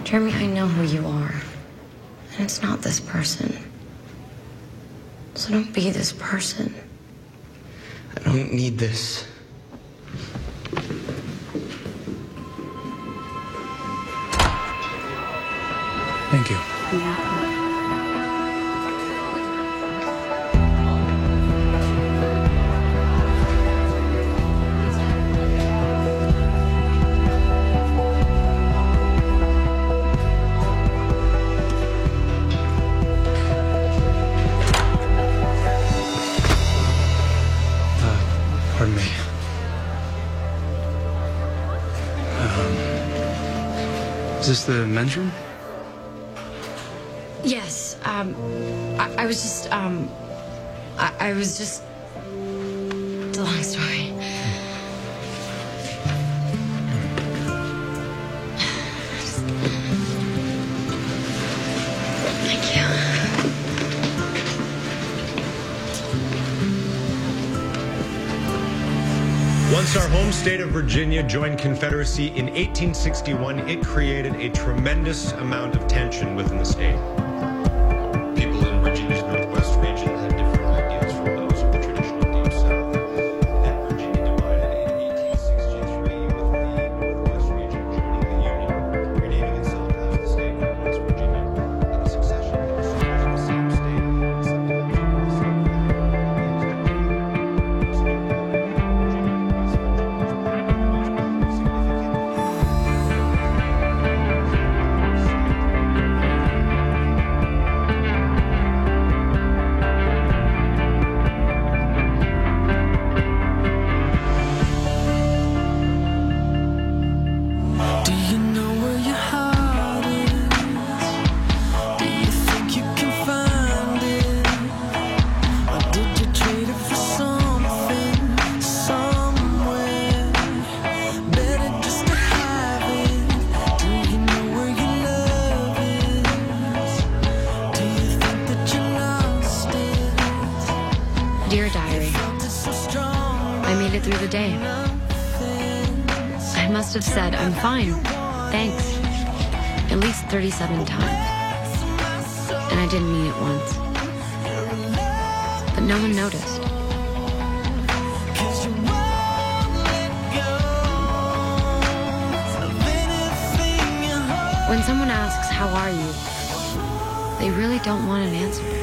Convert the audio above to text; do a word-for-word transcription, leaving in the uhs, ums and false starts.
Jeremy, I know who you are. And it's not this person. So don't be this person. I don't need this. Thank you. Yeah. Pardon me. Um, is this the men's room? Yes, um, I, I was just, um, I, I was just, it's a long story. Just- Thank you. Once our home state of Virginia joined Confederacy in eighteen sixty-one, it created a tremendous amount of tension within the state. People in Virginia's Northwest region had different ideas from those of the traditional Deep South. And Virginia divided in eighteen sixty-three, with the Northwest region joining the Union, renaming itself as the state of West Virginia. And the succession of the same state, except the same Dear Diary, I made it through the day. I must have said, I'm fine, thanks, at least thirty-seven times. And I didn't mean it once. But no one noticed. When someone asks, how are you? They really don't want an answer.